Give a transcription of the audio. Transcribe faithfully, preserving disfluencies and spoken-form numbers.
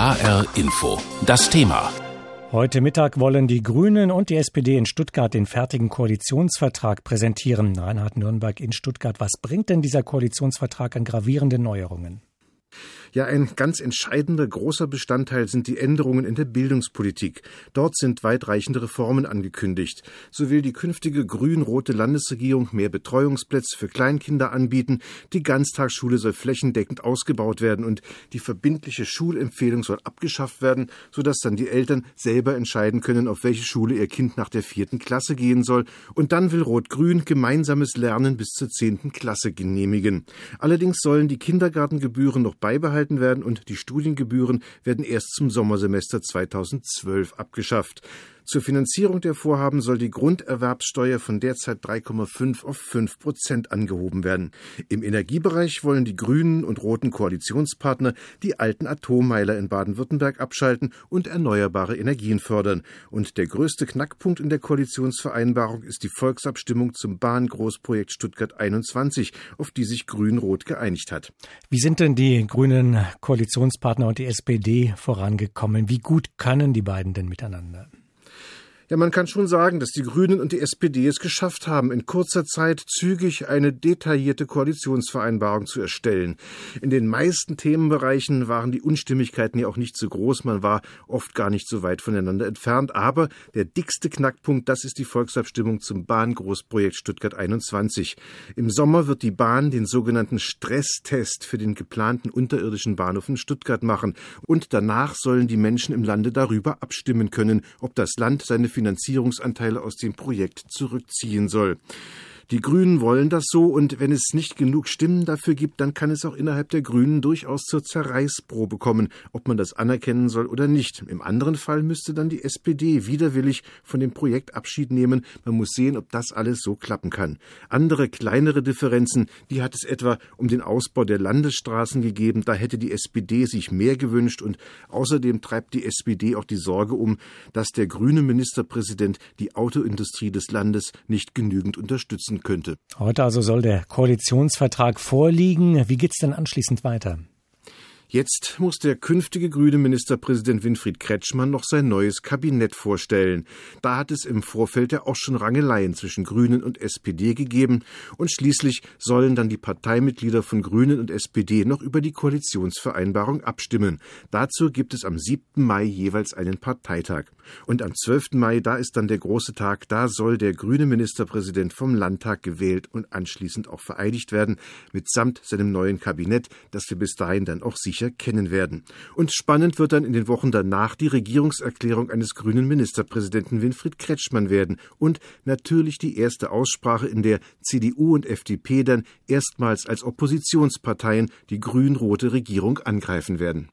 H R Info. Das Thema. Heute Mittag wollen die Grünen und die S P D in Stuttgart den fertigen Koalitionsvertrag präsentieren. Reinhard Nürnberg in Stuttgart. Was bringt denn dieser Koalitionsvertrag an gravierenden Neuerungen? Ja, ein ganz entscheidender, großer Bestandteil sind die Änderungen in der Bildungspolitik. Dort sind weitreichende Reformen angekündigt. So will die künftige grün-rote Landesregierung mehr Betreuungsplätze für Kleinkinder anbieten, die Ganztagsschule soll flächendeckend ausgebaut werden und die verbindliche Schulempfehlung soll abgeschafft werden, sodass dann die Eltern selber entscheiden können, auf welche Schule ihr Kind nach der vierten Klasse gehen soll. Und dann will Rot-Grün gemeinsames Lernen bis zur zehnten Klasse genehmigen. Allerdings sollen die Kindergartengebühren noch beibehalten werden und die Studiengebühren werden erst zum Sommersemester zweitausendzwölf abgeschafft. Zur Finanzierung der Vorhaben soll die Grunderwerbssteuer von derzeit drei Komma fünf auf fünf Prozent angehoben werden. Im Energiebereich wollen die grünen und roten Koalitionspartner die alten Atommeiler in Baden-Württemberg abschalten und erneuerbare Energien fördern. Und der größte Knackpunkt in der Koalitionsvereinbarung ist die Volksabstimmung zum Bahngroßprojekt Stuttgart einundzwanzig, auf die sich Grün-Rot geeinigt hat. Wie sind denn die grünen Koalitionspartner und die S P D vorangekommen? Wie gut können die beiden denn miteinander? Ja, man kann schon sagen, dass die Grünen und die S P D es geschafft haben, in kurzer Zeit zügig eine detaillierte Koalitionsvereinbarung zu erstellen. In den meisten Themenbereichen waren die Unstimmigkeiten ja auch nicht so groß, man war oft gar nicht so weit voneinander entfernt. Aber der dickste Knackpunkt, das ist die Volksabstimmung zum Bahngroßprojekt Stuttgart einundzwanzig. Im Sommer wird die Bahn den sogenannten Stresstest für den geplanten unterirdischen Bahnhof in Stuttgart machen. Und danach sollen die Menschen im Lande darüber abstimmen können, ob das Land seine Finanzierungsanteile aus dem Projekt zurückziehen soll. Die Grünen wollen das so, und wenn es nicht genug Stimmen dafür gibt, dann kann es auch innerhalb der Grünen durchaus zur Zerreißprobe kommen, ob man das anerkennen soll oder nicht. Im anderen Fall müsste dann die S P D widerwillig von dem Projekt Abschied nehmen. Man muss sehen, ob das alles so klappen kann. Andere kleinere Differenzen, die hat es etwa um den Ausbau der Landesstraßen gegeben. Da hätte die S P D sich mehr gewünscht, und außerdem treibt die S P D auch die Sorge um, dass der grüne Ministerpräsident die Autoindustrie des Landes nicht genügend unterstützen könnte. Heute also soll der Koalitionsvertrag vorliegen. Wie geht's denn anschließend weiter? Jetzt muss der künftige grüne Ministerpräsident Winfried Kretschmann noch sein neues Kabinett vorstellen. Da hat es im Vorfeld ja auch schon Rangeleien zwischen Grünen und S P D gegeben, und schließlich sollen dann die Parteimitglieder von Grünen und S P D noch über die Koalitionsvereinbarung abstimmen. Dazu gibt es am siebten Mai jeweils einen Parteitag. Und am zwölften Mai, da ist dann der große Tag, da soll der grüne Ministerpräsident vom Landtag gewählt und anschließend auch vereidigt werden, mitsamt seinem neuen Kabinett, das wir bis dahin dann auch sicher kennen werden. Und spannend wird dann in den Wochen danach die Regierungserklärung eines grünen Ministerpräsidenten Winfried Kretschmann werden und natürlich die erste Aussprache, in der C D U und F D P dann erstmals als Oppositionsparteien die grün-rote Regierung angreifen werden.